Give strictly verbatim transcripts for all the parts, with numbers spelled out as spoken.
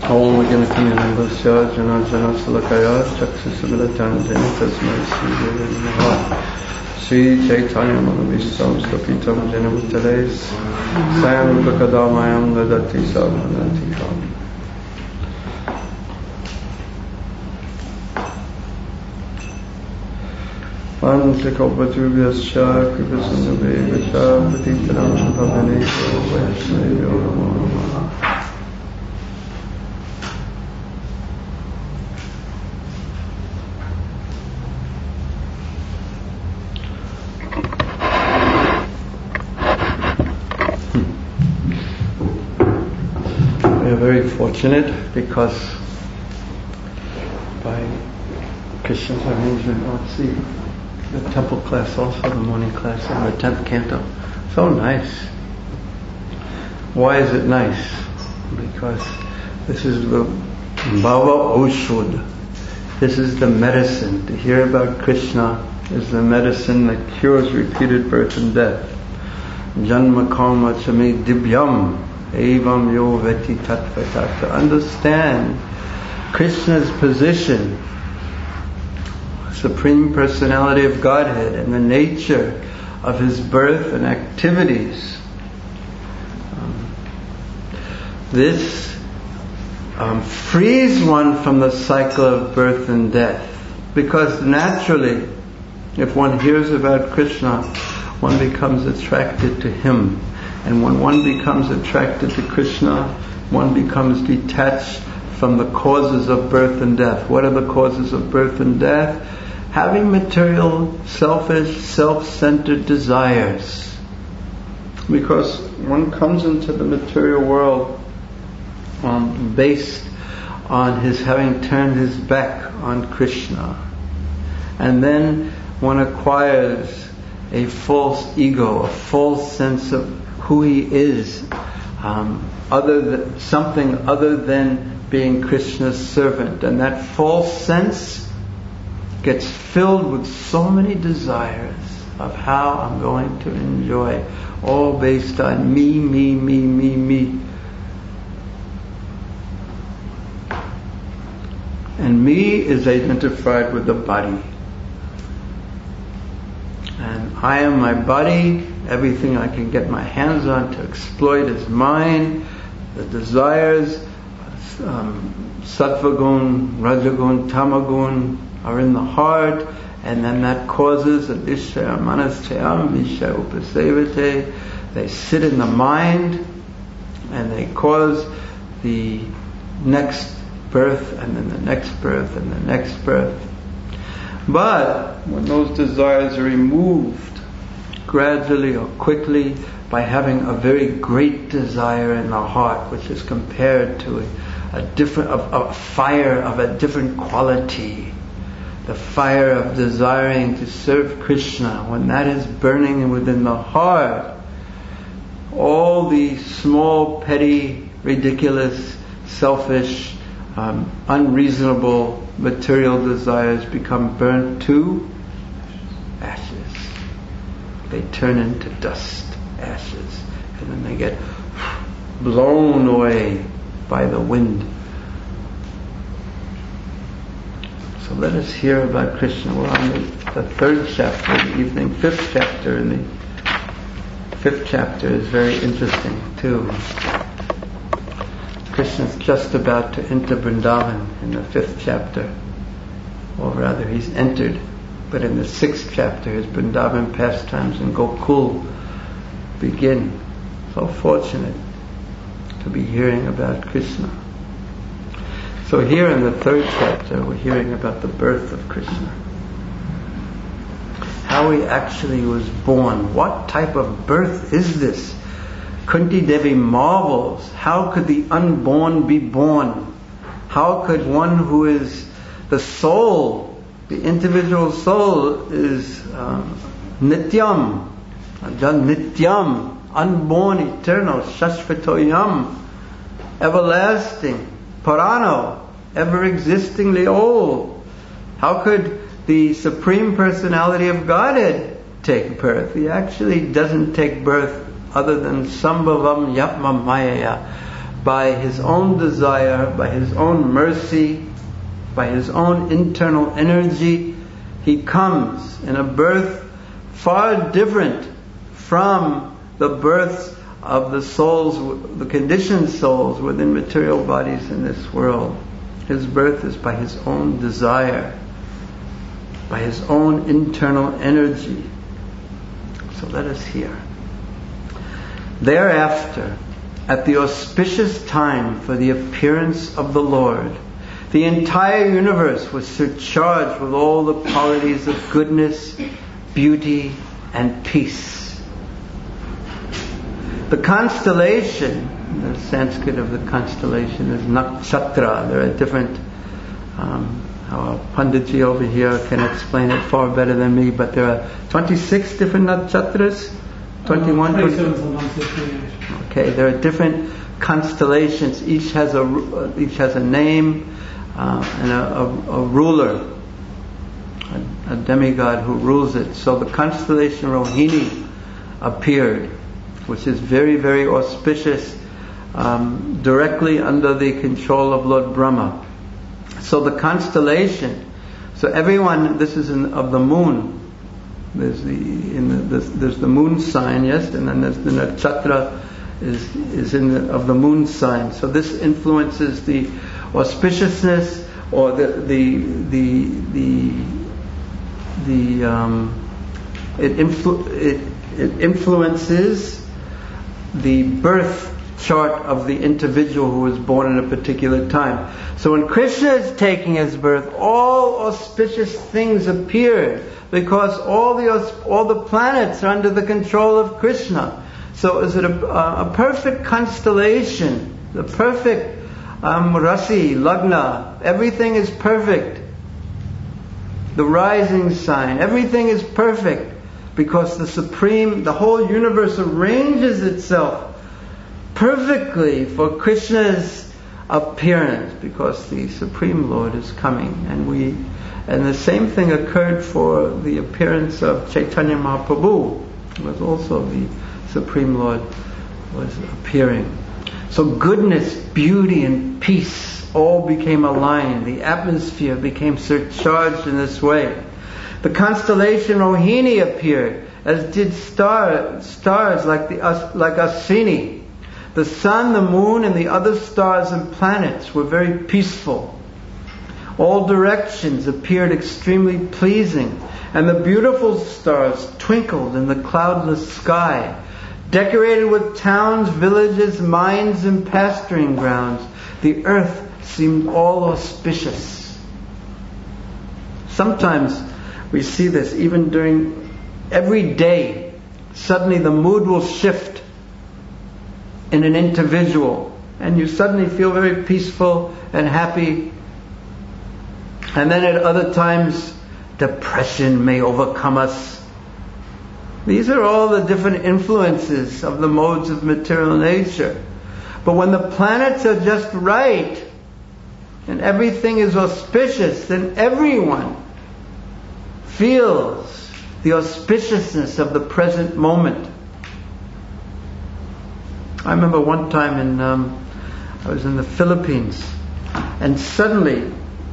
Om Gyanatamilandasya Jana Jana Salakaya Chaksusumilatanjani Tasmai Sri Guru Namaha Sri Chaitanya Manavishtam Stapitam Jana Bhutale Sayam Rupakadamayam Dadati Sadhanatikam. Vansikopatubhyascha Kripasundabhevascha Patitanam Bhavanekyo Vaishnavyo Namo Namaha. We are very fortunate because by Krishna's arrangement, let's see, the temple class also, the morning class, and the tenth canto. So nice. Why is it nice? Because this is the Bhava Oshud. This is the medicine. To hear about Krishna is the medicine that cures repeated birth and death. Janma karma chame dibyam evam yo veti tattvatat. To understand Krishna's position, Supreme Personality of Godhead, and the nature of His birth and activities. Um, this um, frees one from the cycle of birth and death, because naturally, if one hears about Krishna, one becomes attracted to Him. And when one becomes attracted to Krishna, one becomes detached from the causes of birth and death. What are the causes of birth and death? Having material, selfish, self-centered desires. Because one comes into the material world um, based on his having turned his back on Krishna. And then one acquires a false ego, a false sense of who he is, um, other than, something other than being Krishna's servant. And that false sense gets filled with so many desires of how I'm going to enjoy, all based on me, me, me, me, me. And me is identified with the body. And I am my body. Everything I can get my hands on to exploit is mine. The desires, um, sattva-gun, rajagun, tamagun, are in the heart, and then that causes a vishaya manaschayam vishaya upasevate. They sit in the mind, and they cause the next birth, and then the next birth, and the next birth. But when those desires are removed gradually or quickly by having a very great desire in the heart, which is compared to a, a different, a, a fire of a different quality, the fire of desiring to serve Krishna, when that is burning within the heart, all the small, petty, ridiculous, selfish, um, unreasonable material desires become burnt to ashes. They turn into dust, ashes, and then they get blown away by the wind. So let us hear about Krishna. We're on the, the third chapter of the evening, fifth chapter, and the fifth chapter is very interesting too. Krishna's just about to enter Vrindavan in the fifth chapter, or rather he's entered, but in the sixth chapter his Vrindavan pastimes in Gokul begin. So fortunate to be hearing about Krishna. So here in the third chapter we're hearing about the birth of Krishna. How he actually was born. What type of birth is this? Kunti Devi marvels. How could the unborn be born? How could one who is the soul, the individual soul is um, nityam, nityam, unborn, eternal, shashvatoyam, everlasting, Purano, ever-existingly old. How could the Supreme Personality of Godhead take birth? He actually doesn't take birth other than Sambhavam Yapma Mayaya, by his own desire, by his own mercy, by his own internal energy. He comes in a birth far different from the births of the souls, the conditioned souls within material bodies in this world. His birth is by his own desire, by his own internal energy. So let us hear. Thereafter, at the auspicious time for the appearance of the Lord, the entire universe was surcharged with all the qualities of goodness, beauty, and peace. The constellation, the Sanskrit of the constellation is nakshatra. There are different, um, our Panditji over here can explain it far better than me, but there are twenty-six different nakshatras, twenty-one. Okay, there are different constellations. Each has a each has a name uh, and a, a, a ruler, a, a demigod who rules it. So the constellation Rohini appeared, which is very, very auspicious, um, directly under the control of Lord Brahma. So the constellation, so everyone, this is in, of the moon. There's the in the, the there's the moon sign, yes, and then there's the nakshatra is is in the, of the moon sign. So this influences the auspiciousness or the the the the the um, it influ- it it influences the birth chart of the individual who was born at a particular time. So when Krishna is taking his birth, all auspicious things appear because all the all the planets are under the control of Krishna. So is it a, a perfect constellation, the perfect um, rasi, lagna, everything is perfect. The rising sign, everything is perfect. Because the Supreme, the whole universe arranges itself perfectly for Krishna's appearance, because the Supreme Lord is coming. And we, and the same thing occurred for the appearance of Chaitanya Mahaprabhu. It was also the Supreme Lord was appearing. So goodness, beauty, and peace all became aligned. The atmosphere became surcharged in this way. The constellation Rohini appeared, as did star, stars like the like Ashwini. The sun, the moon, and the other stars and planets were very peaceful. All directions appeared extremely pleasing, and the beautiful stars twinkled in the cloudless sky. Decorated with towns, villages, mines, and pasturing grounds, the earth seemed all auspicious. Sometimes we see this even during every day. Suddenly the mood will shift in an individual, and you suddenly feel very peaceful and happy. And then at other times, depression may overcome us. These are all the different influences of the modes of material nature. But when the planets are just right and everything is auspicious, then everyone feels the auspiciousness of the present moment. I remember one time in um, I was in the Philippines, and suddenly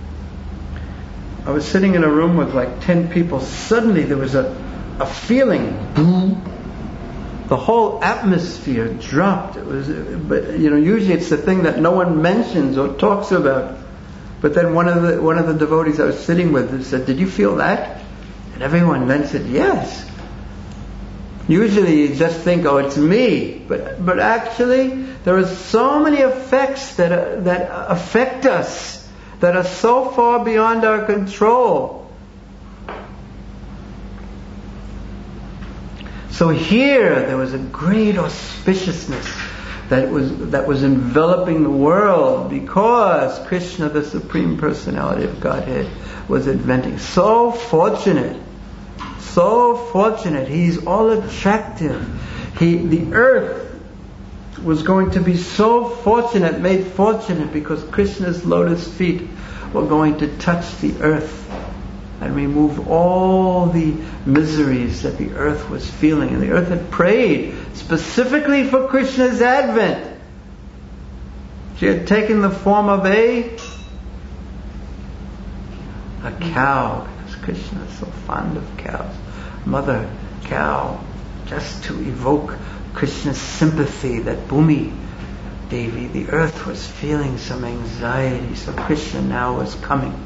I was sitting in a room with like ten people. Suddenly there was a, a feeling, boom. The whole atmosphere dropped. It was, but you know, usually it's the thing that no one mentions or talks about. But then one of the one of the devotees I was sitting with said, "Did you feel that?" And everyone then said, "Yes." Usually you just think, "Oh, it's me," but but actually there are so many effects that are, that affect us that are so far beyond our control. So here there was a great auspiciousness that was that was enveloping the world because Krishna, the Supreme Personality of Godhead, was adventing. So fortunate. So fortunate. He's all attractive. He, the earth was going to be so fortunate, made fortunate because Krishna's lotus feet were going to touch the earth and remove all the miseries that the earth was feeling. And the earth had prayed specifically for Krishna's advent. She had taken the form of a a cow, because Krishna is so fond of cows. Mother cow, just to evoke Krishna's sympathy that Bhumi Devi, the earth, was feeling some anxiety. So Krishna now was coming.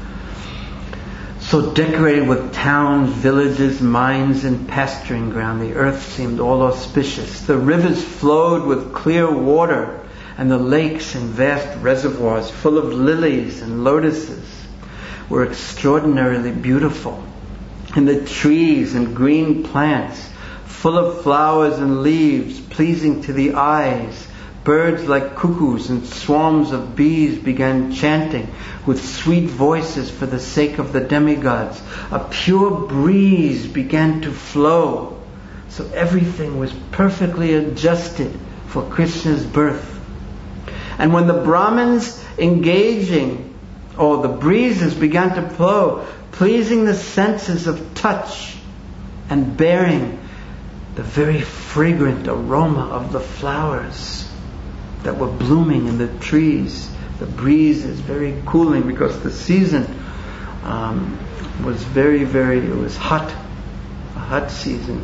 So decorated with towns, villages, mines, and pasturing ground, the earth seemed all auspicious. The rivers flowed with clear water, and the lakes and vast reservoirs full of lilies and lotuses were extraordinarily beautiful. And the trees and green plants, full of flowers and leaves, pleasing to the eyes. Birds like cuckoos and swarms of bees began chanting with sweet voices for the sake of the demigods. A pure breeze began to flow. So everything was perfectly adjusted for Krishna's birth. And when the Brahmins engaging, or the breezes began to flow, pleasing the senses of touch and bearing the very fragrant aroma of the flowers that were blooming in the trees. The breeze is very cooling because the season um, was very, very, it was hot, a hot season.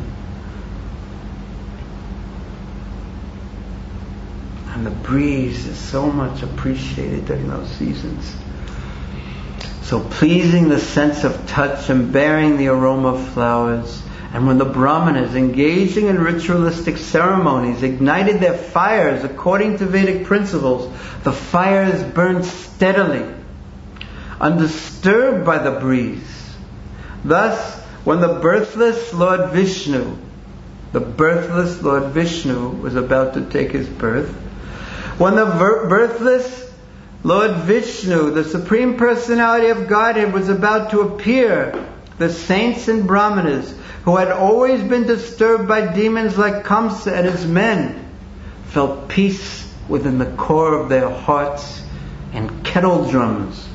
And the breeze is so much appreciated during those seasons. So pleasing the sense of touch and bearing the aroma of flowers. And when the Brahmanas, engaging in ritualistic ceremonies, ignited their fires according to Vedic principles, the fires burned steadily, undisturbed by the breeze. Thus, when the birthless Lord Vishnu, the birthless Lord Vishnu was about to take his birth, when the ver- birthless Lord Vishnu, the Supreme Personality of Godhead, was about to appear, the saints and Brahmanas, who had always been disturbed by demons like Kamsa and his men, felt peace within the core of their hearts, and kettle drums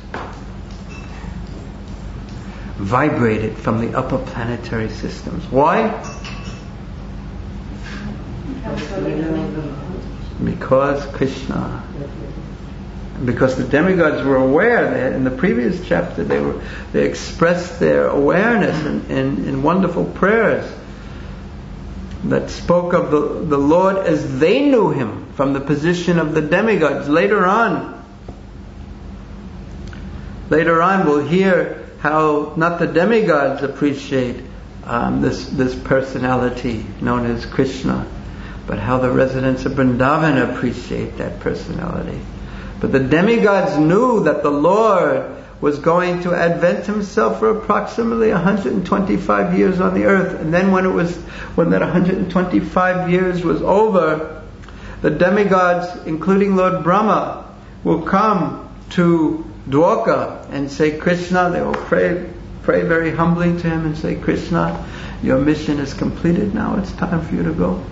vibrated from the upper planetary systems. Why? Because Krishna. Because the demigods were aware that in the previous chapter they were they expressed their awareness in, in, in wonderful prayers that spoke of the, the Lord as they knew him from the position of the demigods. Later on, later on we'll hear how not the demigods appreciate um, this this personality known as Krishna, but how the residents of Vrindavan appreciate that personality. But the demigods knew that the Lord was going to advent himself for approximately one hundred twenty-five years on the earth. And then when it was, when that one hundred twenty-five years was over, the demigods, including Lord Brahma, will come to Dwarka and say, Krishna, they will pray, pray very humbly to him and say, Krishna, your mission is completed now, it's time for you to go.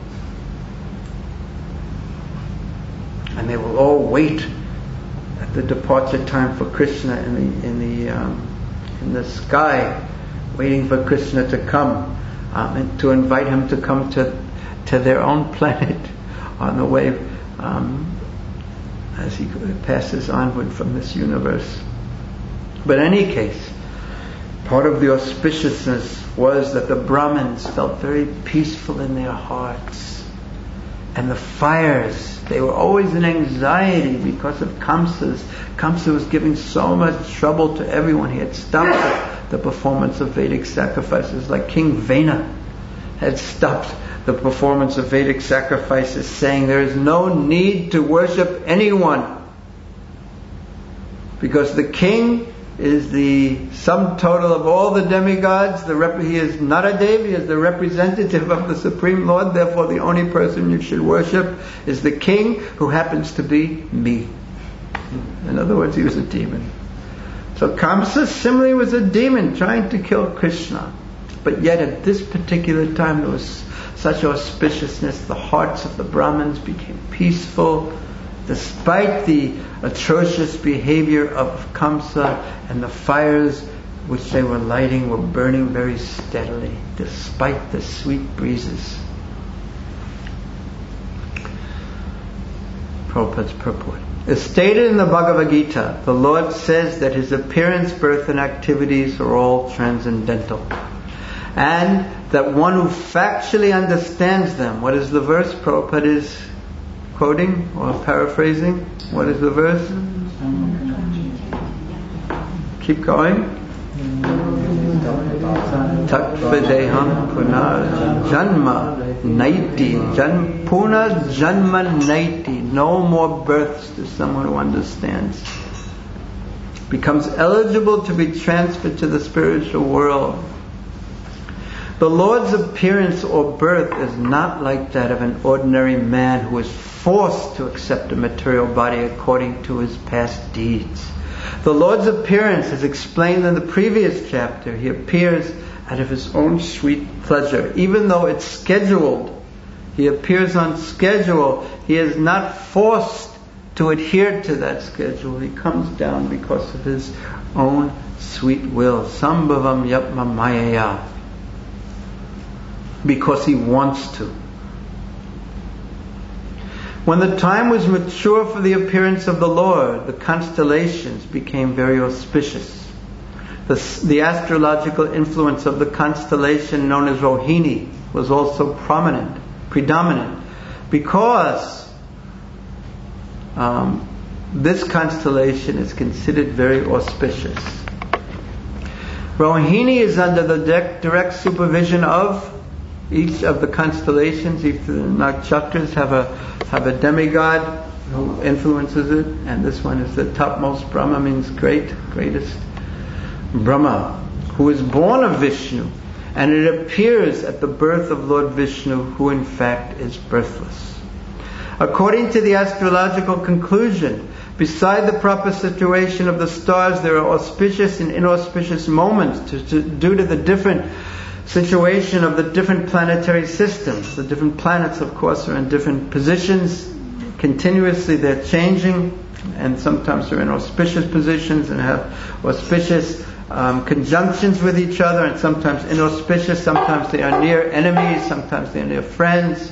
And they will all wait at the departure time for Krishna in the in the um, in the sky, waiting for Krishna to come um, and to invite him to come to to their own planet on the way um, as he passes onward from this universe. But in any case, part of the auspiciousness was that the Brahmins felt very peaceful in their hearts, and the fires, they were always in anxiety because of Kamsa's. Kamsa was giving so much trouble to everyone. He had stopped the, the performance of Vedic sacrifices, like King Vena had stopped the performance of Vedic sacrifices, saying there is no need to worship anyone because the king is the sum total of all the demigods. The rep- he is Naradev, he is the representative of the Supreme Lord. Therefore, the only person you should worship is the king, who happens to be me. In other words, he was a demon. So Kamsa similarly was a demon trying to kill Krishna. But yet at this particular time there was such auspiciousness. The hearts of the Brahmins became peaceful, despite the atrocious behavior of Kamsa, and the fires which they were lighting were burning very steadily, despite the sweet breezes. Prabhupada's purport. As stated in the Bhagavad Gita, the Lord says that His appearance, birth and activities are all transcendental. And that one who factually understands them, what is the verse Prabhupada is quoting or paraphrasing? What is the verse? Keep going. Tatvideham punar janma naiti. Jan, punar janma naiti. No more births to someone who understands. Becomes eligible to be transferred to the spiritual world. The Lord's appearance or birth is not like that of an ordinary man who is forced to accept a material body according to his past deeds. The Lord's appearance is explained in the previous chapter. He appears out of His own sweet pleasure. Even though it's scheduled, He appears on schedule. He is not forced to adhere to that schedule. He comes down because of His own sweet will. Sambhavam yapma mayaya. Because He wants to. When the time was mature for the appearance of the Lord, the constellations became very auspicious. The, the astrological influence of the constellation known as Rohini was also prominent, predominant, because um, this constellation is considered very auspicious. Rohini is under the direct, direct supervision of each of the constellations. Each of the nakshatras have a have a demigod who influences it, and this one is the topmost. Brahma means great, greatest. Brahma, who is born of Vishnu, and it appears at the birth of Lord Vishnu, who in fact is birthless. According to the astrological conclusion, beside the proper situation of the stars, there are auspicious and inauspicious moments to, to, due to the different situation of the different planetary systems. The different planets, of course, are in different positions. Continuously they're changing, and sometimes they're in auspicious positions and have auspicious um, conjunctions with each other, and sometimes inauspicious. Sometimes they are near enemies, sometimes they are near friends.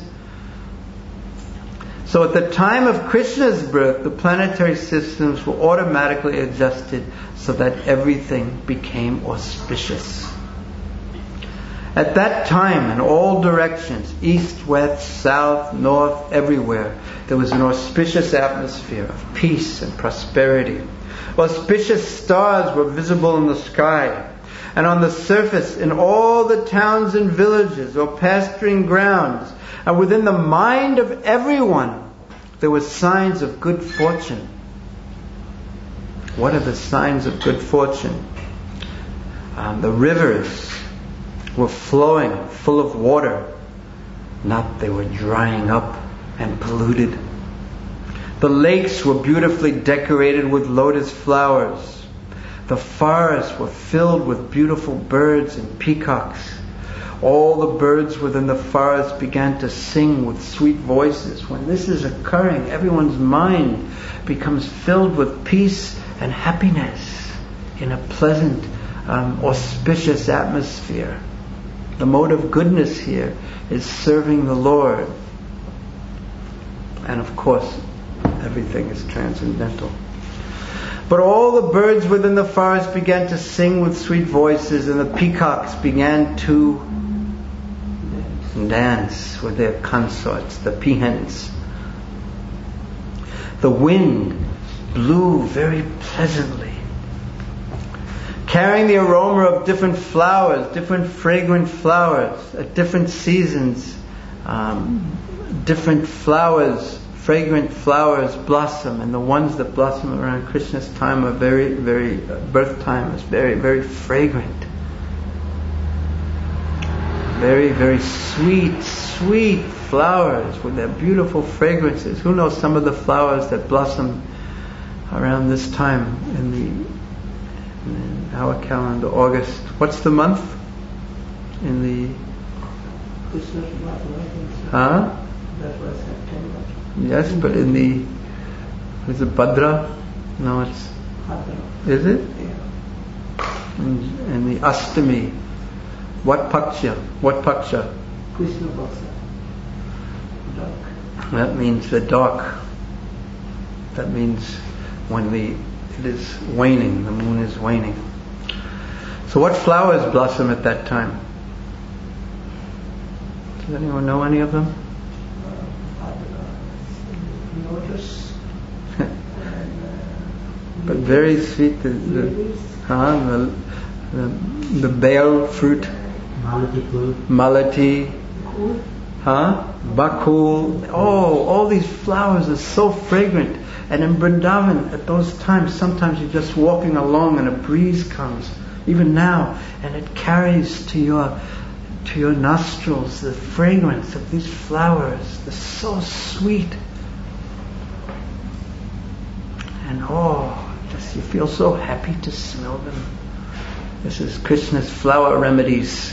So at the time of Krishna's birth, the planetary systems were automatically adjusted so that everything became auspicious. At that time, in all directions, east, west, south, north, everywhere, there was an auspicious atmosphere of peace and prosperity. Auspicious stars were visible in the sky, and on the surface, in all the towns and villages or pasturing grounds, and within the mind of everyone, there were signs of good fortune. What are the signs of good fortune? Um, the rivers were flowing, full of water. Not they were drying up and polluted. The lakes were beautifully decorated with lotus flowers. The forests were filled with beautiful birds and peacocks. All the birds within the forest began to sing with sweet voices. When this is occurring, everyone's mind becomes filled with peace and happiness in a pleasant, um, auspicious atmosphere. The mode of goodness here is serving the Lord. And of course, everything is transcendental. But all the birds within the forest began to sing with sweet voices, and the peacocks began to dance with their consorts, the peahens. The wind blew very pleasantly, carrying the aroma of different flowers, different fragrant flowers at different seasons. Um, different flowers, fragrant flowers blossom, and the ones that blossom around Krishna's time are very, very, uh, birth time is very, very fragrant. Very, very sweet, sweet flowers with their beautiful fragrances. Who knows some of the flowers that blossom around this time in the in our calendar, August. What's the month? In the... Huh? That was September. Yes, but in the... Is it Bhadra? No, it's... Bhadra. Is it? Yeah. In, in the Astami. What Paksha? What Paksha? Krishna Paksha. Dark. That means the dark. That means when the it is waning, the moon is waning. So what flowers blossom at that time? Does anyone know any of them? Lotus. But very sweet. The, the, huh, the, the, the bale fruit. Malati. Malati. Huh? Bakul. Oh, all these flowers are so fragrant. And in Vrindavan, at those times, sometimes you're just walking along and a breeze comes, even now, and it carries to your to your nostrils the fragrance of these flowers. They're so sweet. And oh, just you feel so happy to smell them. This is Krishna's flower remedies.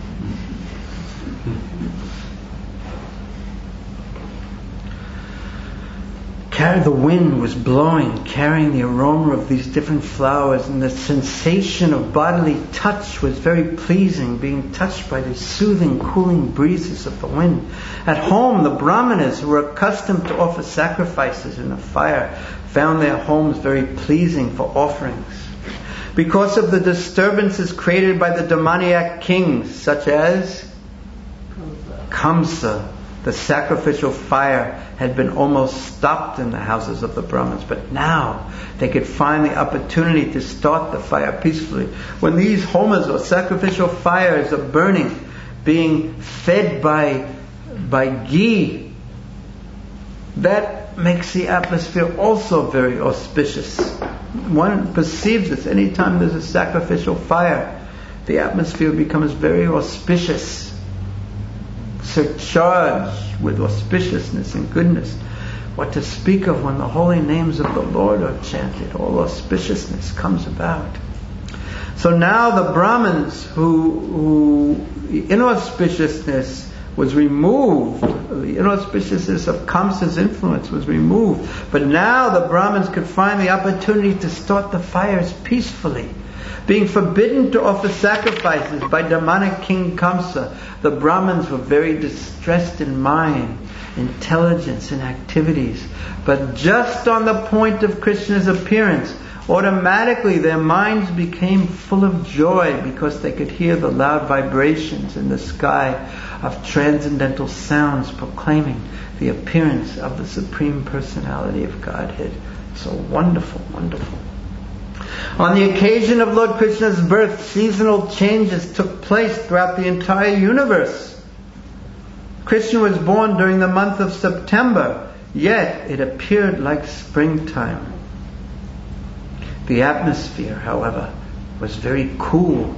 The wind was blowing, carrying the aroma of these different flowers, and the sensation of bodily touch was very pleasing, being touched by the soothing, cooling breezes of the wind. At home, the brahmanas, who were accustomed to offer sacrifices in the fire, found their homes very pleasing for offerings. Because of the disturbances created by the demoniac kings, such as Kamsa, the sacrificial fire had been almost stopped in the houses of the Brahmins, but now they could find the opportunity to start the fire peacefully. When these homas or sacrificial fires are burning, being fed by by ghee, that makes the atmosphere also very auspicious. One perceives this. Anytime there's a sacrificial fire, the atmosphere becomes very auspicious, surcharged with auspiciousness and goodness. What to speak of when the holy names of the Lord are chanted, all auspiciousness comes about. So now the Brahmins, who, who the inauspiciousness was removed, the inauspiciousness of Kamsa's influence was removed, but now the Brahmins could find the opportunity to start the fires peacefully. Being forbidden to offer sacrifices by demonic King Kamsa, the Brahmins were very distressed in mind, intelligence, and activities. But just on the point of Krishna's appearance, automatically their minds became full of joy because they could hear the loud vibrations in the sky of transcendental sounds proclaiming the appearance of the Supreme Personality of Godhead. So wonderful, wonderful. On the occasion of Lord Krishna's birth, seasonal changes took place throughout the entire universe. Krishna was born during the month of September, yet it appeared like springtime. The atmosphere, however, was very cool,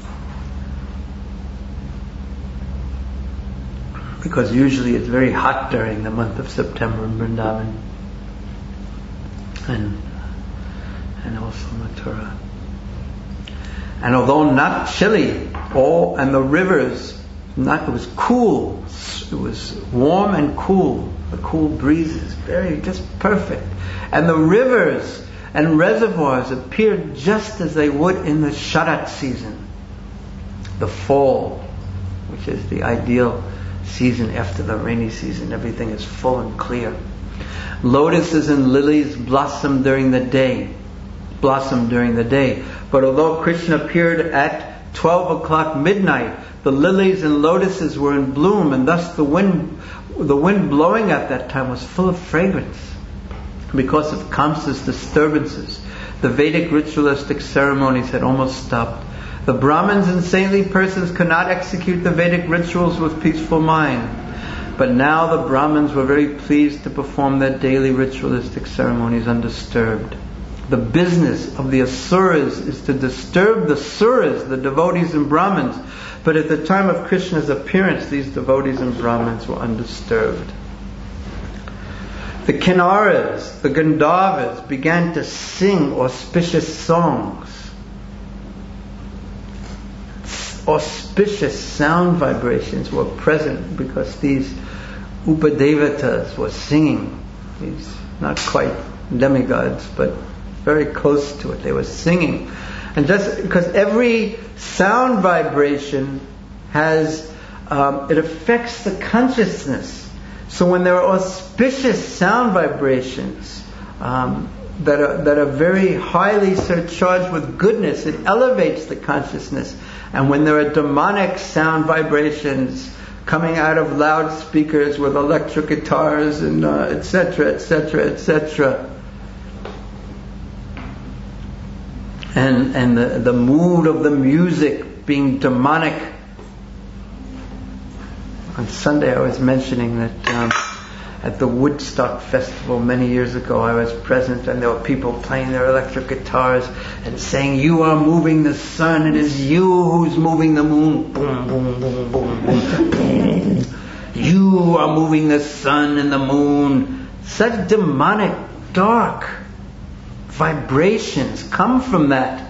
because usually it's very hot during the month of September in Vrindavan and and also Mathura. And although not chilly, all and the rivers, not it was cool. It was warm and cool. The cool breezes, very just perfect. And the rivers and reservoirs appeared just as they would in the Sharat season, the fall, which is the ideal season after the rainy season. Everything is full and clear. Lotuses and lilies blossom during the day. blossom during the day. But although Krishna appeared at twelve o'clock midnight, the lilies and lotuses were in bloom, and thus the wind the wind blowing at that time was full of fragrance. Because of Kamsa's disturbances, the Vedic ritualistic ceremonies had almost stopped. The Brahmins and saintly persons could not execute the Vedic rituals with peaceful mind. But now the Brahmins were very pleased to perform their daily ritualistic ceremonies undisturbed. The business of the Asuras is to disturb the Suras, the devotees and Brahmins. But at the time of Krishna's appearance, these devotees and Brahmins were undisturbed. The Kinnaras, the Gandharvas, began to sing auspicious songs. Auspicious sound vibrations were present because these Upadevatas were singing. These not quite demigods, but very close to it. They were singing. And just because every sound vibration has, um, it affects the consciousness. So when there are auspicious sound vibrations, um, that are that are very highly surcharged with goodness. It elevates the consciousness. And when there are demonic sound vibrations coming out of loudspeakers with electric guitars and uh, et cetera, et cetera, et cetera, and and the the mood of the music being demonic. On Sunday, I was mentioning that um, at the Woodstock Festival many years ago, I was present, and there were people playing their electric guitars and saying, "You are moving the sun. It is you who's moving the moon. Boom, boom, boom, boom, boom, boom. You are moving the sun and the moon." Such demonic, dark vibrations come from that.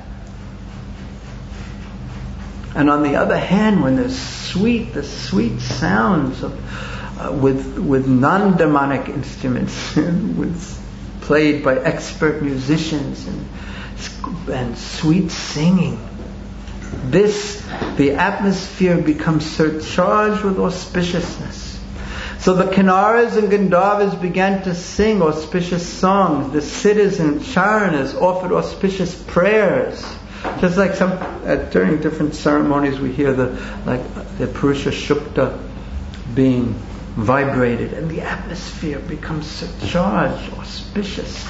And on the other hand, when there's sweet, the sweet sounds of uh, with with non-demonic instruments, with played by expert musicians and and sweet singing, this the atmosphere becomes surcharged with auspiciousness. So the Kinnaras and Gandharvas began to sing auspicious songs. The Siddhas and Charanas offered auspicious prayers. Just like some uh, during different ceremonies, we hear the like the Purusha Shukta being vibrated, and the atmosphere becomes surcharged, auspicious.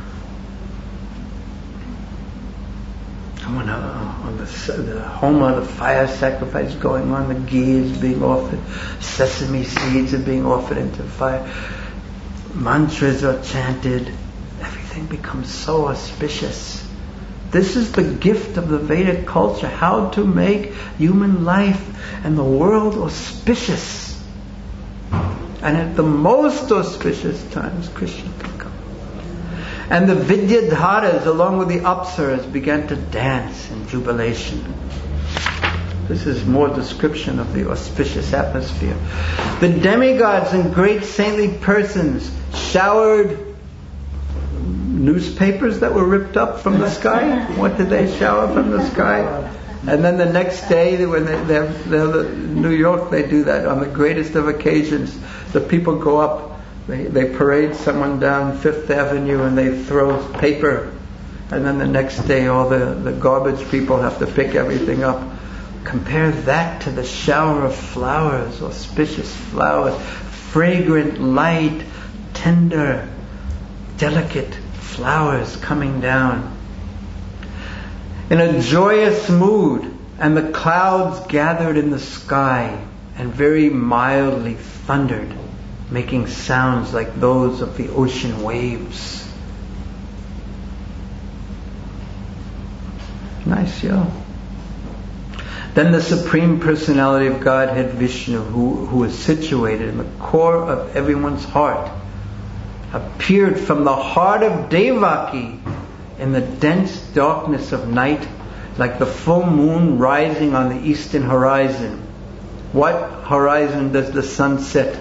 And when uh, on the, the homa, the fire sacrifice going on, the ghee is being offered, sesame seeds are being offered into fire, mantras are chanted, everything becomes so auspicious. This is the gift of the Vedic culture, how to make human life and the world auspicious. And at the most auspicious times, Krishna can come. And the Vidyadharas, along with the Apsaras, began to dance in jubilation. This is more description of the auspicious atmosphere. The demigods and great saintly persons showered newspapers that were ripped up from the sky. What did they shower from the sky? And then the next day, when they, they're, they're in New York, they do that on the greatest of occasions. The people go up, they, they parade someone down Fifth Avenue and they throw paper. And then the next day, all the, the garbage people have to pick everything up. Compare that to the shower of flowers, auspicious flowers, fragrant, light, tender, delicate flowers coming down in a joyous mood, and the clouds gathered in the sky and very mildly thundered, making sounds like those of the ocean waves. Nice, yeah. Then the Supreme Personality of Godhead, Vishnu, who, who is situated in the core of everyone's heart, appeared from the heart of Devaki in the dense darkness of night, like the full moon rising on the eastern horizon. What horizon does the sun set?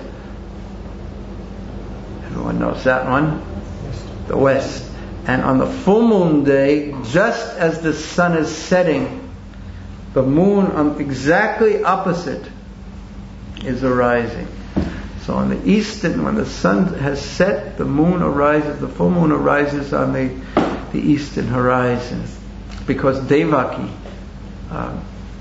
Everyone knows that one? The west. And on the full moon day, just as the sun is setting, the moon on exactly opposite is arising. So on the eastern, when the sun has set, the moon arises, the full moon arises on the, the eastern horizon. Because Devaki, uh,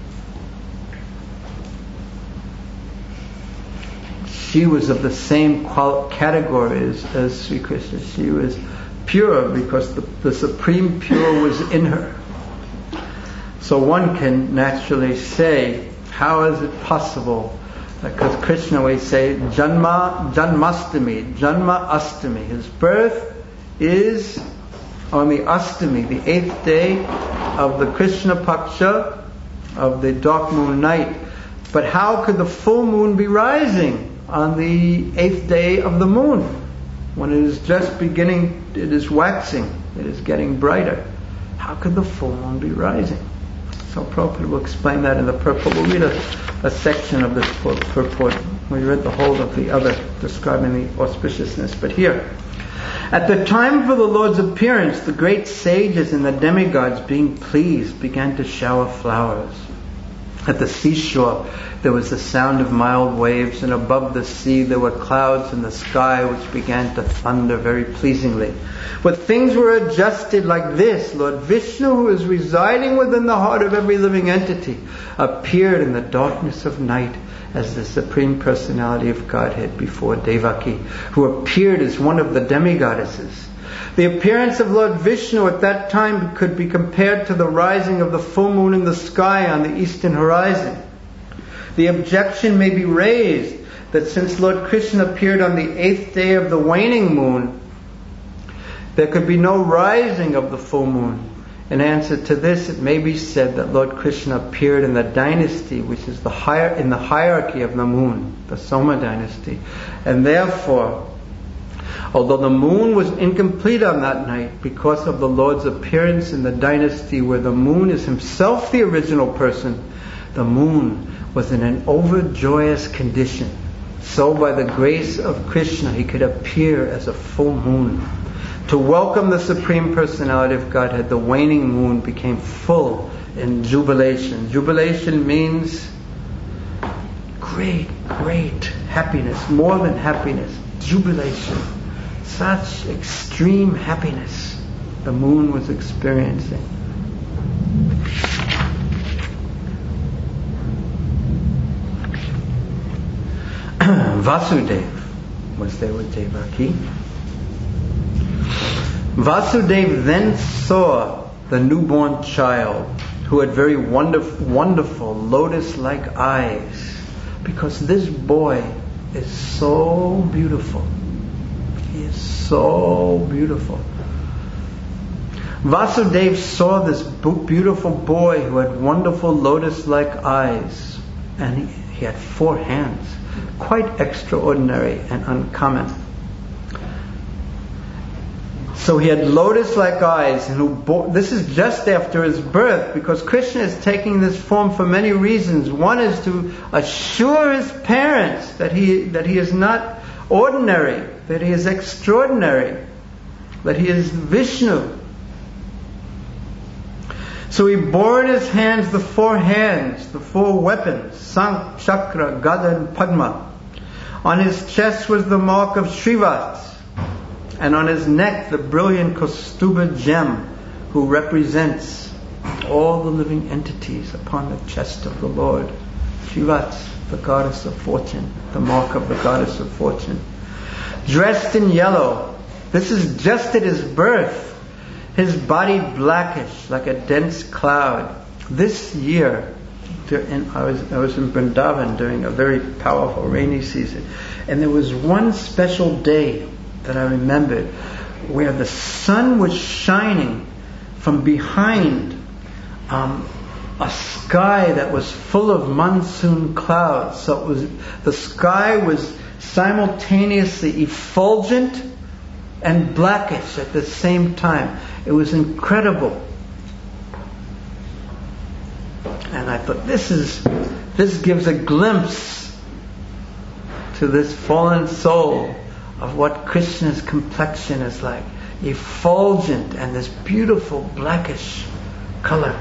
she was of the same qual- category as, as Sri Krishna. She was pure because the, the supreme pure was in her. So one can naturally say, how is it possible? Because Krishna, we say, Janma, Janmastami, Janma Astami. His birth is on the Astami, the eighth day of the Krishna Paksha, of the dark moon night. But how could the full moon be rising on the eighth day of the moon? When it is just beginning, it is waxing, it is getting brighter. How could the full moon be rising? So Prabhupada will explain that in the purport. We'll read a, a section of this purport. We read the whole of the other, describing the auspiciousness. But here, at the time for the Lord's appearance, the great sages and the demigods, being pleased, began to shower flowers. At the seashore, there was the sound of mild waves, and above the sea there were clouds in the sky which began to thunder very pleasingly. But things were adjusted like this. Lord Vishnu, who is residing within the heart of every living entity, appeared in the darkness of night as the Supreme Personality of Godhead before Devaki, who appeared as one of the demigoddesses. The appearance of Lord Vishnu at that time could be compared to the rising of the full moon in the sky on the eastern horizon. The objection may be raised that since Lord Krishna appeared on the eighth day of the waning moon, there could be no rising of the full moon. In answer to this, it may be said that Lord Krishna appeared in the dynasty which is the higher in the hierarchy of the moon, the Soma dynasty, and therefore, although the moon was incomplete on that night because of the Lord's appearance in the dynasty where the moon is himself the original person, the moon was in an overjoyous condition. So by the grace of Krishna, he could appear as a full moon. To welcome the Supreme Personality of Godhead, the waning moon became full in jubilation. Jubilation means great, great happiness, more than happiness, jubilation. Such extreme happiness the moon was experiencing. Vasudev was there with Devaki. Vasudev then saw the newborn child, who had very wonderful, wonderful lotus-like eyes, because this boy is so beautiful. He is so beautiful. Vasudev saw this beautiful boy who had wonderful lotus-like eyes, and he, he had four hands, quite extraordinary and uncommon. So he had lotus-like eyes, and who bo- this is just after his birth, because Krishna is taking this form for many reasons. One is to assure his parents that he that he is not ordinary, that he is extraordinary, that he is Vishnu. So he bore in his hands the four hands, the four weapons, Sank, Chakra, Gada and Padma. On his chest was the mark of Srivat, and on his neck the brilliant Kaustuba gem, who represents all the living entities upon the chest of the Lord. Srivat, the goddess of fortune, the mark of the goddess of fortune. Dressed in yellow, this is just at his birth, his body blackish like a dense cloud. This year, I was, I was in Vrindavan during a very powerful rainy season, and there was one special day that I remembered where the sun was shining from behind um, a sky that was full of monsoon clouds. So it was, the sky was simultaneously effulgent and blackish at the same time. It was incredible. And I thought, this is this gives a glimpse to this fallen soul of what Krishna's complexion is like. Effulgent and this beautiful blackish color.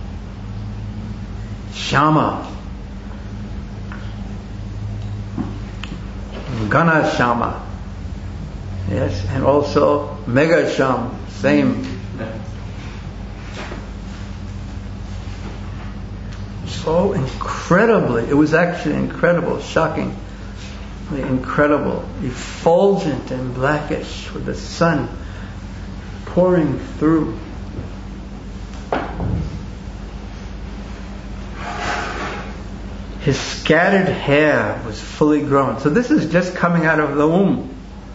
Shama. Gana Shama. Yes, and also Mega Sham. Same. So incredibly, it was actually incredible, shocking. Incredible, effulgent and blackish with the sun pouring through. His scattered hair was fully grown. So this is just coming out of the womb.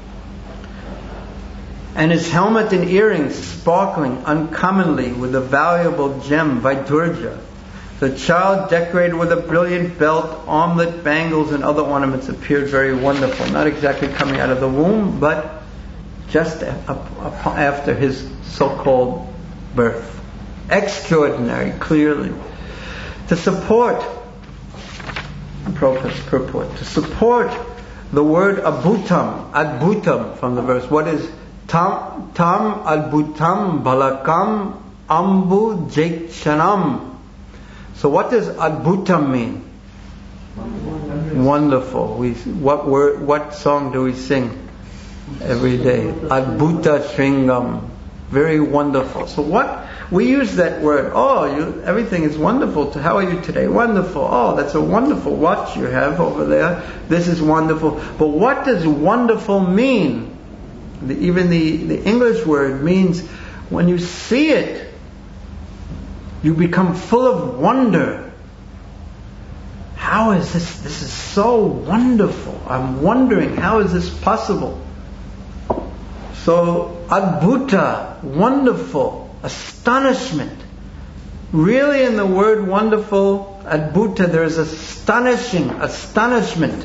And his helmet and earrings sparkling uncommonly with the valuable gem Vaidurja. The child, decorated with a brilliant belt, armlet, bangles, and other ornaments, appeared very wonderful. Not exactly coming out of the womb, but just after his so-called birth. Extraordinary, clearly. To support, purport, to support the word abhutam, adbhutam from the verse. What is tam, tam adbhutam balakam ambu jekshanam? So what does Adbhutam mean? Wondrous. Wonderful. We what word? What song do we sing every day? Adbhuta Shringam. Very wonderful. So what? We use that word. Oh, you, everything is wonderful. How are you today? Wonderful. Oh, that's a wonderful watch you have over there. This is wonderful. But what does wonderful mean? The, even the, the English word means when you see it, you become full of wonder. How is this? This is so wonderful. I'm wondering, how is this possible? So, adbhuta, wonderful, astonishment. Really in the word wonderful, adbhuta, there is astonishing, astonishment.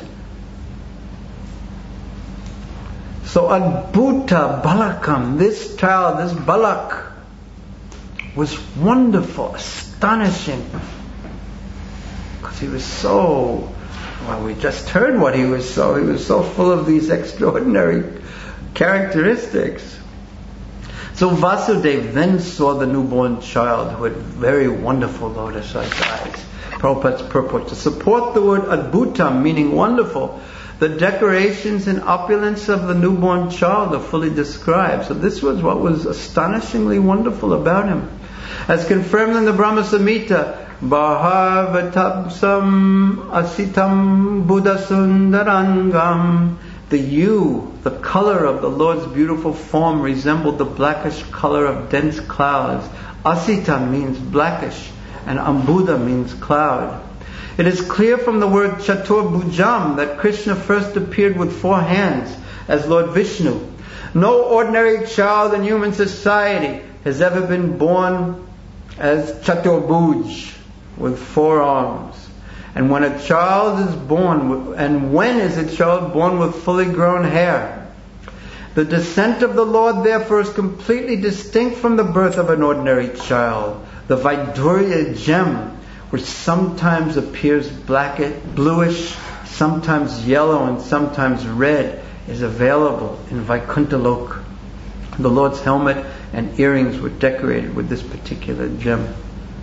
So adbhuta balakam, this child, this balak, was wonderful, astonishing. Because he was so, well, we just heard what he was so, he was so full of these extraordinary characteristics. So Vasudeva then saw the newborn child who had very wonderful lotus-like eyes. Prabhupada's purport. To support the word adbhutam, meaning wonderful, the decorations and opulence of the newborn child are fully described. So this was what was astonishingly wonderful about him. As confirmed in the Brahma Samhita, Bhavatapsam asitam buddhasundarangam. The hue, the color of the Lord's beautiful form resembled the blackish color of dense clouds. Asita means blackish, and Ambuddha means cloud. It is clear from the word Chaturbhujam that Krishna first appeared with four hands as Lord Vishnu. No ordinary child in human society has ever been born as Chaturbhuj, with four arms. And when a child is born, and when is a child born with fully grown hair? The descent of the Lord therefore is completely distinct from the birth of an ordinary child. The Vaidurya gem, which sometimes appears black, bluish, sometimes yellow, and sometimes red, is available in Vaikuntha-loka. The Lord's helmet and earrings were decorated with this particular gem.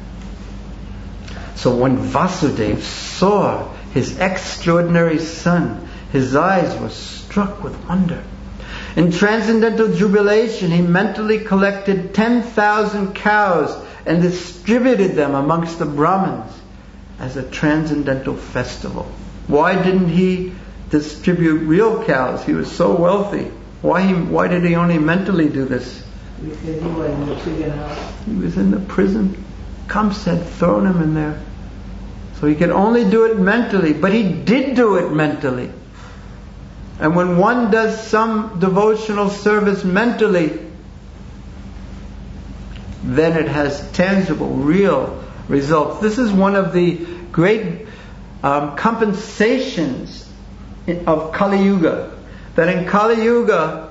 So when Vasudeva saw his extraordinary son, his eyes were struck with wonder. In transcendental jubilation, he mentally collected ten thousand cows and distributed them amongst the Brahmins as a transcendental festival. Why didn't he distribute real cows? He was so wealthy. Why, he, why did he only mentally do this? Because he was in the prison house. He was in the prison. Kamsa had thrown him in there. So he could only do it mentally, but he did do it mentally. And when one does some devotional service mentally, then it has tangible, real results. This is one of the great um, compensations of Kali Yuga. That in Kali Yuga,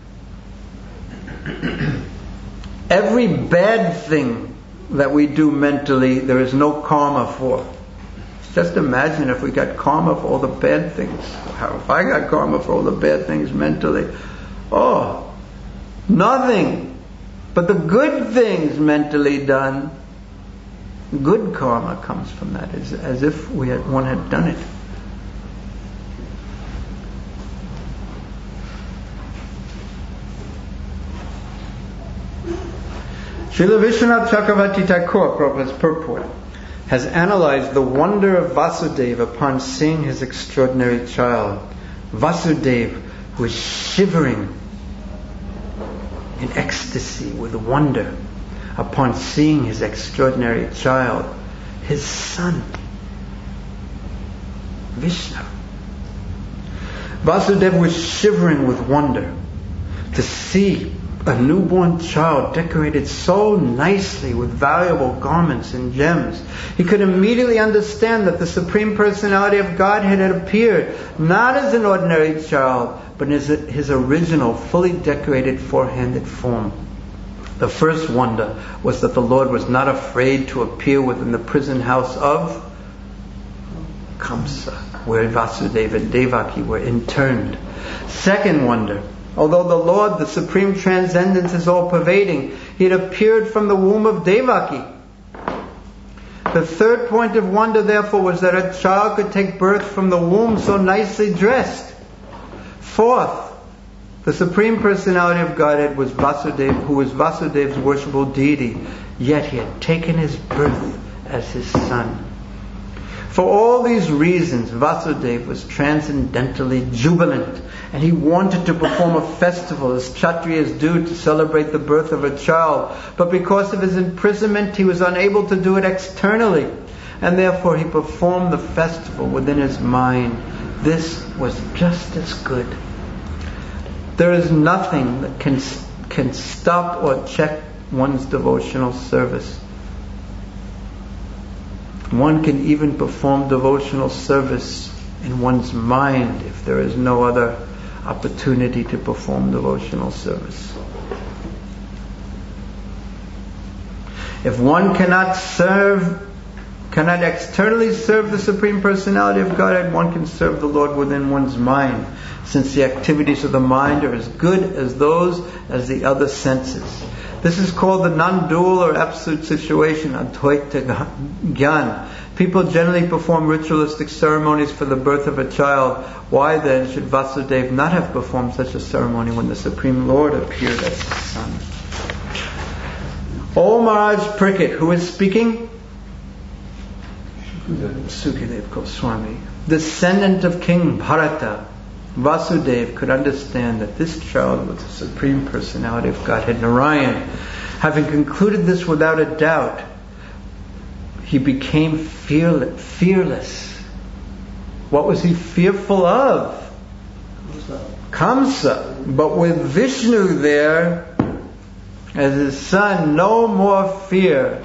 every bad thing that we do mentally, there is no karma for. Just imagine if we got karma for all the bad things. How if I got karma for all the bad things mentally? Oh, nothing. But the good things mentally done, good karma comes from that, as, as if we had, one had done it. Srila Vishwanath Chakravarti Thakur, Prabhupada's purport, has analyzed the wonder of Vasudeva upon seeing his extraordinary child. Vasudeva was shivering in ecstasy with wonder upon seeing his extraordinary child, his son, Vishnu. Vasudeva was shivering with wonder to see a newborn child decorated so nicely with valuable garments and gems. He could immediately understand that the Supreme Personality of Godhead had appeared not as an ordinary child, but as his original, fully decorated four-handed form. The first wonder was that the Lord was not afraid to appear within the prison house of Kamsa, where Vasudeva and Devaki were interned. Second wonder, although the Lord, the Supreme Transcendence, is all-pervading, He had appeared from the womb of Devaki. The third point of wonder, therefore, was that a child could take birth from the womb so nicely dressed. Fourth, the Supreme Personality of Godhead was Vasudeva, who was Vasudev's worshipable deity, yet he had taken his birth as his son. For all these reasons, Vasudeva was transcendentally jubilant, and he wanted to perform a festival as Kshatriyas do to celebrate the birth of a child. But because of his imprisonment, he was unable to do it externally, and therefore he performed the festival within his mind. This was just as good. There is nothing that can, can stop or check one's devotional service. One can even perform devotional service in one's mind if there is no other opportunity to perform devotional service. If one cannot serve, cannot externally serve the Supreme Personality of Godhead, one can serve the Lord within one's mind, since the activities of the mind are as good as those as the other senses. This is called the non-dual or absolute situation, Advaita Gyan. People generally perform ritualistic ceremonies for the birth of a child. Why then should Vasudeva not have performed such a ceremony when the Supreme Lord appeared as his son? O Maharaj Parikshit, who is speaking? Sukadeva Goswami. Descendant of King Bharata, Vasudeva could understand that this child was the Supreme Personality of Godhead, Narayan. Having concluded this without a doubt, he became fearless. fearless. What was he fearful of? Kamsa. But with Vishnu there as his son, no more fear.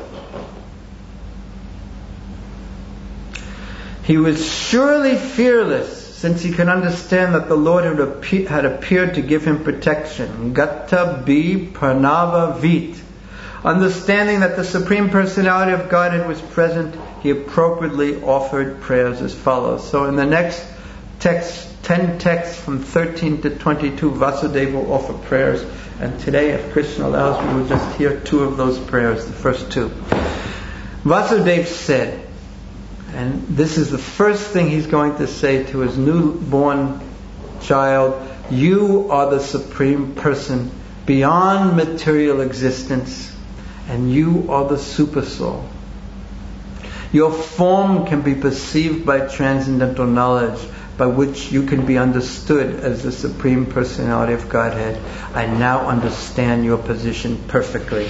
He was surely fearless, since he can understand that the Lord had, appe- had appeared to give him protection. Gata bi pranava vit. Understanding that the Supreme Personality of Godhead was present, he appropriately offered prayers as follows. So in the next text, ten texts from thirteen to twenty-two, Vasudeva will offer prayers. And today, if Krishna allows, we will just hear two of those prayers, the first two. Vasudeva said, and this is the first thing he's going to say to his newborn child, you are the Supreme Person beyond material existence, and you are the Supersoul. Your form can be perceived by transcendental knowledge, by which you can be understood as the Supreme Personality of Godhead. I now understand your position perfectly.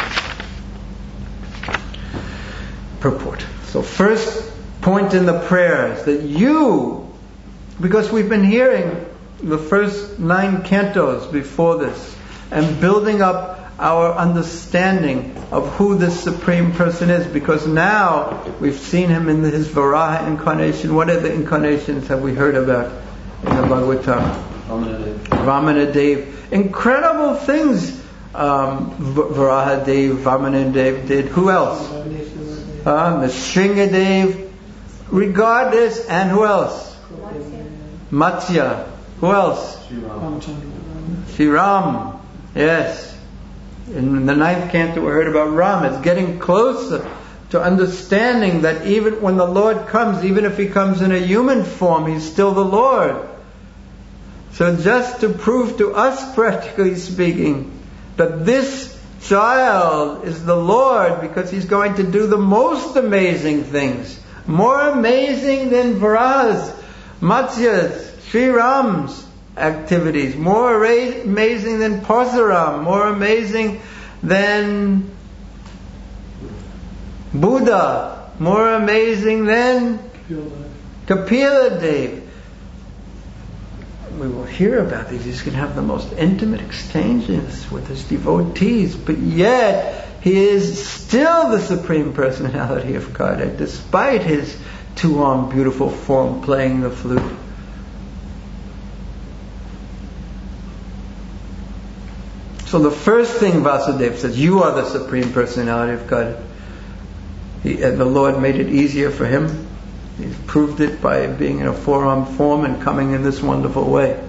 Purport. So first point in the prayers, that you, because we've been hearing the first nine cantos before this, and building up our understanding of who this Supreme Person is, because now we've seen him in his Varaha incarnation. What other incarnations have we heard about in the Bhagavatam? Vamanadev. Incredible things um, Varahadev, Vamanadev did. Who else? Uh, Nrsingadev. Regardless, and who else? Matsya. Who else? Shriram. Yes. In the ninth canto we heard about Ram. It's getting closer to understanding that even when the Lord comes, even if He comes in a human form, He's still the Lord. So just to prove to us, practically speaking, that this child is the Lord, because He's going to do the most amazing things. More amazing than Varaha's, Matsya's, Shriram's activities. More ara- amazing than Parsuram. More amazing than Buddha. More amazing than Kapila Dev. We will hear about these. He's going to have the most intimate exchanges with his devotees, but yet he is still the Supreme Personality of Godhead, despite his two-armed beautiful form playing the flute. So the first thing Vasudeva says, you are the Supreme Personality of Godhead. He, and the Lord made it easier for him. He's proved it by being in a four-armed form and coming in this wonderful way.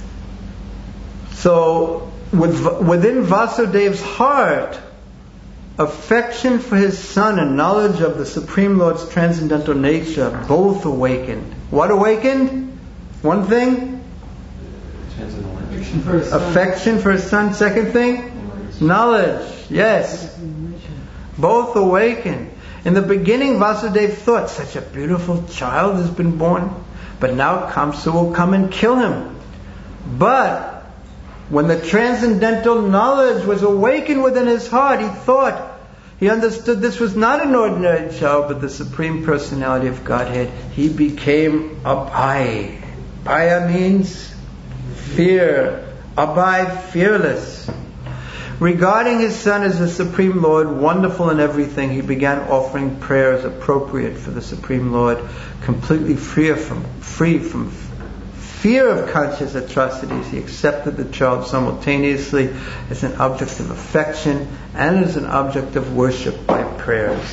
So with, within Vasudeva's heart, affection for his son and knowledge of the Supreme Lord's transcendental nature both awakened. What awakened? One thing? Affection for his son. Affection for his son. Second thing? Knowledge. Yes. Both awakened. In the beginning, Vasudeva thought, such a beautiful child has been born, but now Kamsa will come and kill him. But when the transcendental knowledge was awakened within his heart, he thought, he understood this was not an ordinary child, but the Supreme Personality of Godhead. He became Abhay. Bhaya means fear. Abhay, fearless. Regarding his son as the Supreme Lord, wonderful in everything, he began offering prayers appropriate for the Supreme Lord, completely free from, free from fear of conscious atrocities. He accepted the child simultaneously as an object of affection and as an object of worship by prayers.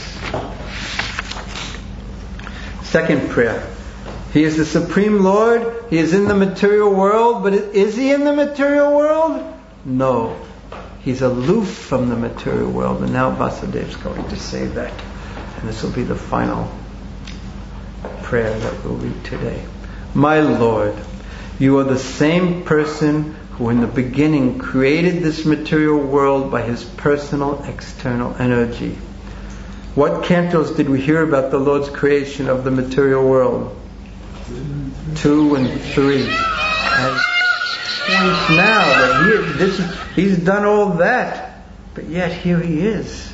Second prayer. He is the Supreme Lord. He is in the material world, but is he in the material world? No. He's aloof from the material world, and now Vasudeva is going to say that. And this will be the final prayer that we'll read today. My Lord, you are the same person who in the beginning created this material world by his personal external energy. What cantos did we hear about the Lord's creation of the material world? Two and three. And now that he, this, he's done all that, but yet here he is.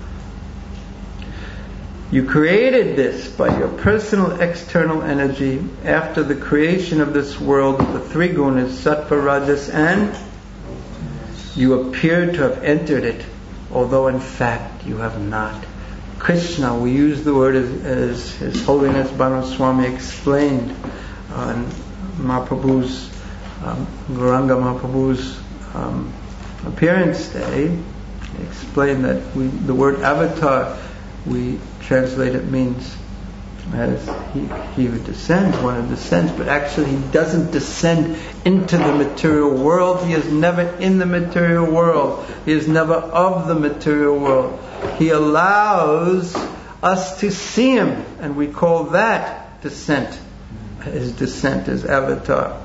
You created this by your personal external energy after the creation of this world, the three gunas, sattva, rajas, and you appear to have entered it, although in fact you have not. Krishna, we use the word as, as His Holiness Bhanu Swami explained on Mahaprabhu's Um, Gauranga Mahaprabhu's um, appearance day. He explained that we, the word avatar, we translate it means as he, he who descends, one who descends, but actually he doesn't descend into the material world. He is never in the material world. He is never of the material world. He allows us to see him, and we call that descent. His descent is avatar.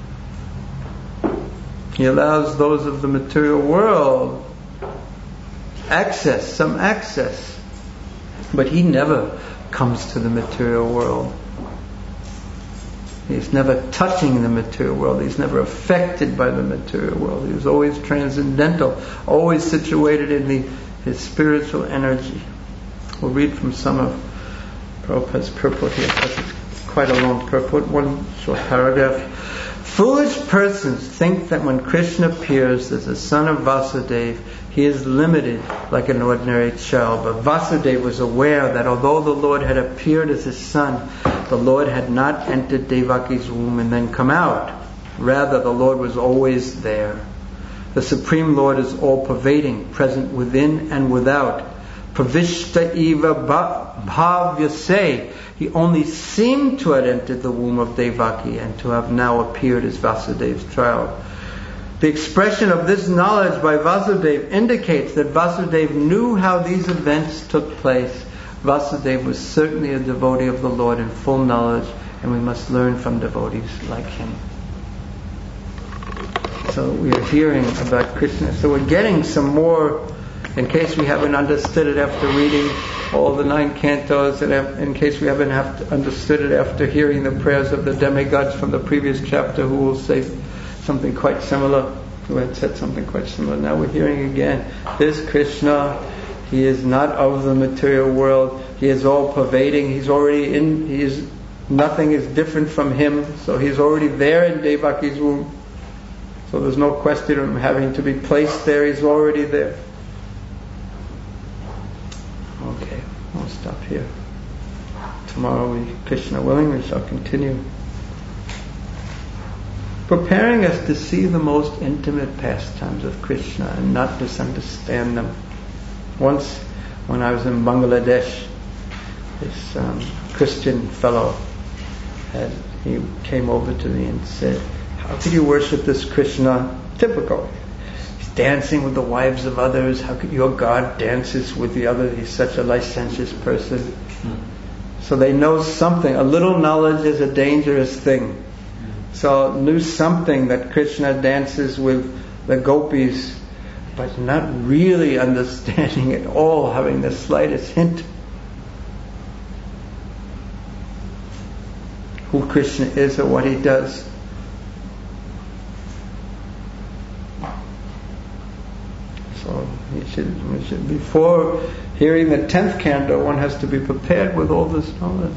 He allows those of the material world access, some access. But he never comes to the material world. He's never touching the material world. He's never affected by the material world. He's always transcendental, always situated in the, his spiritual energy. We'll read from some of Prabhupada's purport here. It's quite a long purport, one short paragraph. Foolish persons think that when Krishna appears as the son of Vasudeva, he is limited like an ordinary child. But Vasudeva was aware that although the Lord had appeared as his son, the Lord had not entered Devaki's womb and then come out. Rather, the Lord was always there. The Supreme Lord is all-pervading, present within and without. Pravishta eva bhavyase. He only seemed to have entered the womb of Devaki and to have now appeared as Vasudeva's child. The expression of this knowledge by Vasudeva indicates that Vasudeva knew how these events took place. Vasudeva was certainly a devotee of the Lord in full knowledge, and we must learn from devotees like him. So we are hearing about Krishna. So we're getting some more, in case we haven't understood it after reading all the nine cantos, and in case we haven't have understood it after hearing the prayers of the demigods from the previous chapter, who will say something quite similar, who had said something quite similar. Now we're hearing again, this Krishna, he is not of the material world. He is all pervading. He's already in, he is, nothing is different from him. So he's already there in Devaki's womb. So there's no question of him having to be placed there. He's already there. Okay, I'll stop here. Tomorrow, we, Krishna willing, we shall continue. Preparing us to see the most intimate pastimes of Krishna and not misunderstand them. Once, when I was in Bangladesh, this um, Christian fellow, had, he came over to me and said, "How could you worship this Krishna?" Typical. dancing with the wives of others. How could your God dances with the other? He's such a licentious person. Mm. So they know something. A little knowledge is a dangerous thing. Mm. So knew something that Krishna dances with the gopis, but not really understanding at all, having the slightest hint who Krishna is or what he does. So we should, we should, before hearing the tenth canto, one has to be prepared with all this knowledge.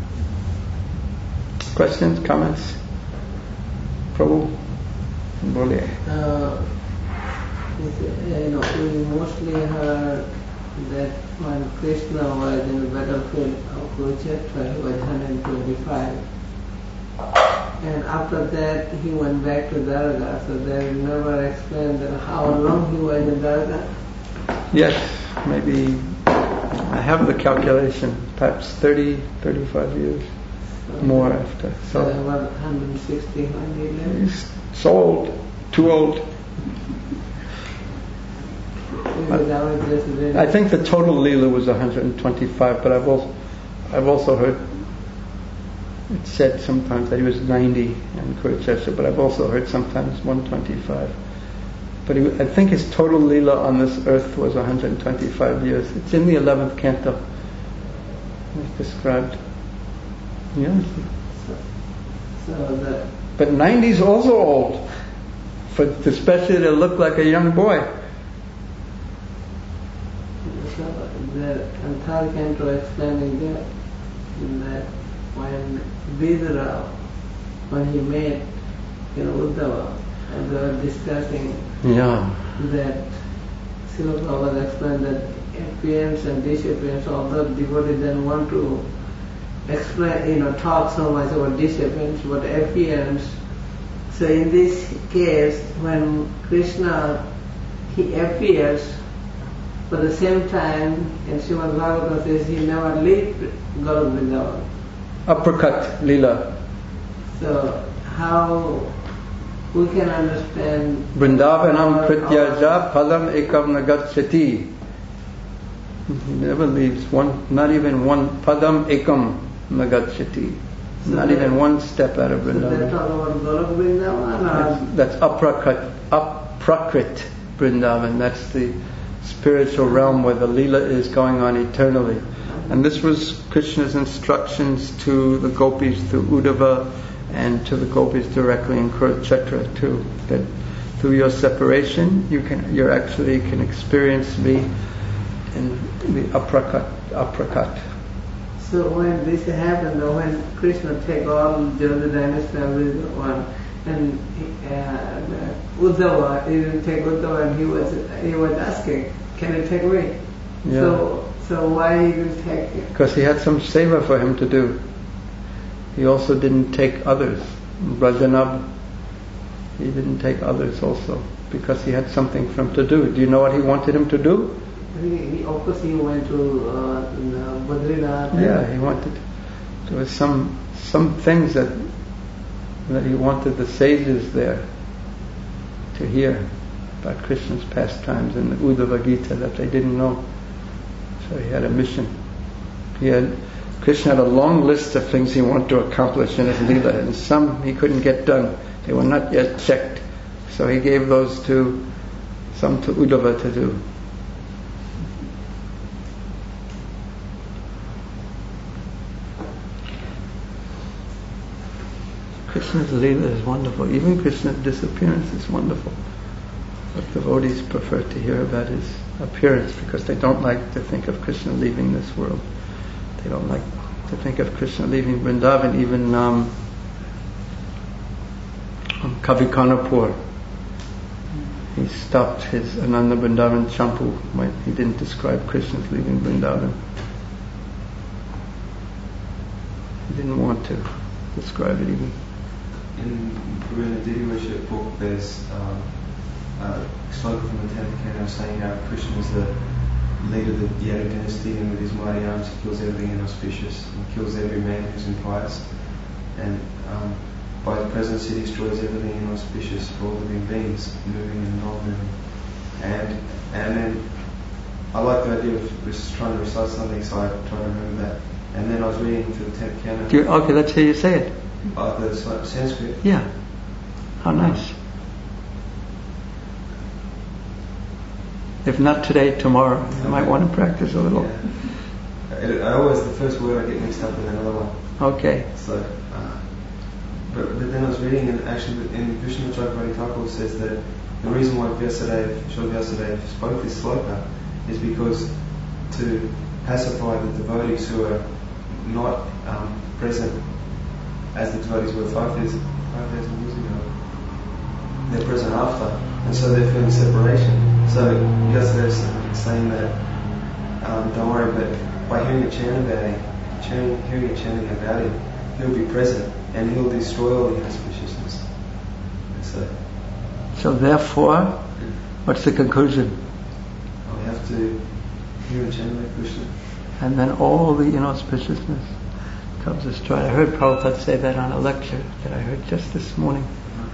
Questions, comments? Prabhu? Bole. Uh, you know, we mostly heard that when Krishna was in the battlefield of Kurukshetra, he was one hundred twenty-five. And after that, he went back to Dwaraka. So they never explained that how long he was in Dwaraka. Yes, maybe I have the calculation. Perhaps thirty, thirty-five years okay. more after. So, so about one hundred sixty when he left. He's so old, too old. I think the total Leela was one hundred twenty-five, but I've also, I've also heard it said sometimes that he was ninety in Kurukshetra, but I've also heard sometimes one hundred twenty-five. But he, I think his total Leela on this earth was one hundred twenty-five years. It's in the eleventh canto. It's described. Yeah. So, so that. But ninety is also old, for especially to look like a young boy. So the entire canto explaining that, that when Vidura, when he met, you know, Uddhava, and they were discussing yeah. that Srila Prabhupada explained that appearance and disappearance, although devotees didn't want to explain, you know, talk so much about disappearance, but appearance. So in this case, when Krishna, he appears, but at the same time, in Srimad Bhagavatam says he never left Gaura Vrindavan. Uppercut, Leela. So how we can understand Vrindavanam Prityaja Palam Ekam Nagacchati. He never leaves one, not even one Padam Ekam Nagacchati. So not that, even one step out of Vrindavan. So they talk about Gaura Vrindavan? That's, that's Aprakrit, Aprakrit Vrindavan. That's the spiritual realm where the Leela is going on eternally. And this was Krishna's instructions to the gopis through Uddhava and to the gopis directly in Kurukshetra too. That through your separation, you can, you actually can experience me in the aprakat, aprakat. So when this happened, when Krishna take all Jodha dynasty everyone, and uh, Uddhava, he didn't take Uddhava, and he was he was asking, can you take me? Yeah. So so why he didn't take him? Because he had some seva for him to do. He also didn't take others. Brajanab, he didn't take others also because he had something for him to do. Do you know what he wanted him to do? He, he of course he went to uh, Badrinath. Yeah, he wanted. There was some some things that that he wanted the sages there to hear about Krishna's pastimes in the Uddhava Gita that they didn't know. So he had a mission. He had Krishna had a long list of things he wanted to accomplish in his Leela, and some he couldn't get done. They were not yet checked. So he gave those to some to Uddhava to do. Krishna's Leela is wonderful. Even Krishna's disappearance is wonderful. But devotees prefer to hear about his appearance because they don't like to think of Krishna leaving this world. They don't like to think of Krishna leaving Vrindavan. Even um, Kavi Kanapur, he stopped his Ananda Vrindavan Champu when he didn't describe Krishna's leaving Vrindavan. He didn't want to describe it even. In Purana Deity Worship book, there's um, a sloka from the tenth canto saying how Krishna is the leader of the Yadu dynasty, and with his mighty arms he kills everything inauspicious and kills every man who's impious, and um, by his presence he destroys everything inauspicious for all living beings, moving and non-moving. and and then I like the idea of just trying to recite something, so I try to remember that. And then I was reading to the tenth canon. You, okay, let's hear you say it. Uh, the Sanskrit. Yeah. How nice. If not today, tomorrow. You okay. might want to practice a little. Yeah. It, I always, the first word I get mixed up with another one. Okay. So, uh, but, but then I was reading, and actually in Vishnu Chakravarti Thakur says that the reason why Vyasadeva, Srila Vyasadeva spoke this sloka is because to pacify the devotees who are not um, present as the devotees were five years, five thousand years ago. They're present after, and so they're feeling separation. So Vyasadeva's saying that um, don't worry, but by hearing a chant about him, chanting, hearing a chanting about him, he'll be present and he'll destroy all the auspiciousness. So, so therefore, what's the conclusion? We have to hear a chant about Krishna. And then all the inauspiciousness comes destroyed. I heard Prabhupada say that on a lecture that I heard just this morning.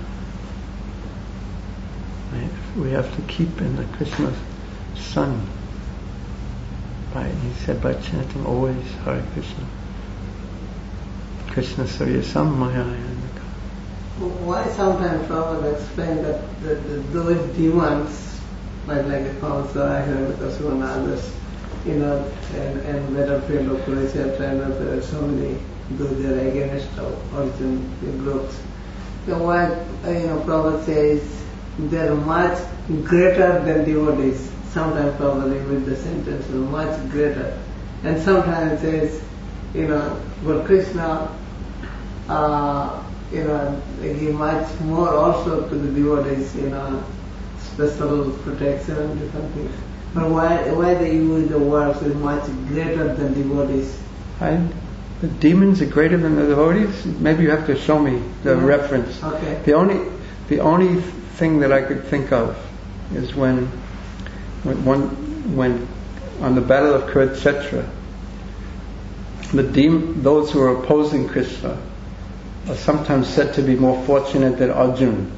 We have to keep in the Krishna sun. By, he said, by chanting always Hare Krishna. Krishna Suryasam Maya. Why sometimes Prabhupada explained that the, the, those demons, like like the Kamsa, Hiranyakasipu and others, you know, and, and Battlefield of Kurukshetra and other, so many, those they are against origin groups. So why, you know, Prabhupada says, they are much greater than devotees. Sometimes probably with the sentence, much greater. And sometimes it says, you know, for Krishna, uh, you know, he much more also to the devotees, you know, special protection and different things. But why why they use the words is much greater than devotees? And the demons are greater than the devotees? Maybe you have to show me the yeah. reference. Okay. The only the only thing that I could think of is when when one when on the battle of Kurukshetra, the demon, those who are opposing Krishna are sometimes said to be more fortunate than Arjuna.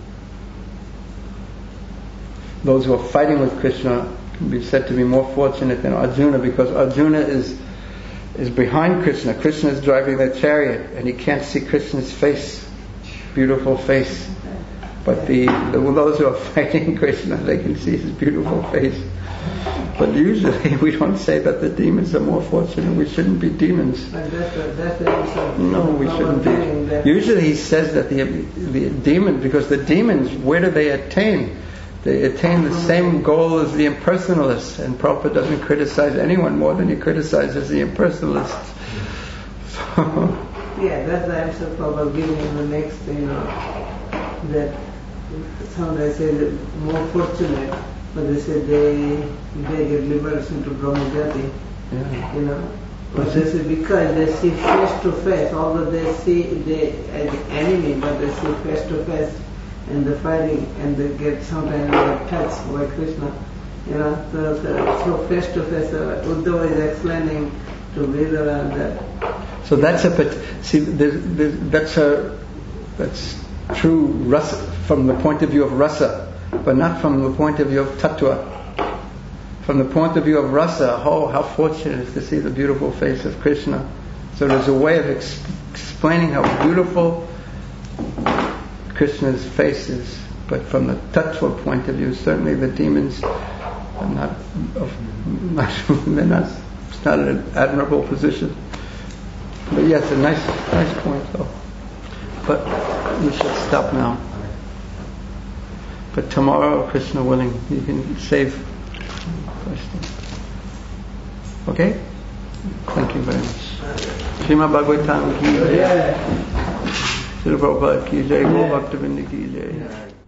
Those who are fighting with Krishna can be said to be more fortunate than Arjuna, because Arjuna is is behind Krishna. Krishna is driving the chariot and he can't see Krishna's face, beautiful face. But the, the those who are fighting Krishna, they can see his beautiful face. But usually we don't say that the demons are more fortunate. We shouldn't be demons. That's a, that's a, no, we shouldn't be. Usually he says that the the demon, because the demons, where do they attain? They attain the same goal as the impersonalists, and Prabhupada doesn't criticize anyone more than he criticizes the impersonalists. So yeah, that's the answer Prabhupada giving in the next, you know, that sometimes say that more fortunate, but they say they they get liberation to Brahmajati, yeah. you know. But they say because they see face to face, although they see they as the enemy, but they see face to face and the fighting, and they get sometimes they get touched by Krishna, you know. So, so, so face to face, uh, Uddhava is explaining to Vedara that. So that's a see. There's, there's, that's a that's true rasa from the point of view of rasa, but not from the point of view of tattva. From the point of view of rasa, oh, how fortunate it is to see the beautiful face of Krishna. So there's a way of ex- explaining how beautiful Krishna's face is. But from the tattva point of view, certainly the demons are not, not they're not, it's not an admirable position. But yes, a nice, nice point though. But we should stop now. But tomorrow, Krishna willing, you can save questions. Okay? Thank you very much. Srimad Bhagavatam ki jai. Srila Prabhupada ki jai. Gopal Bhakta Vrinda ki jai.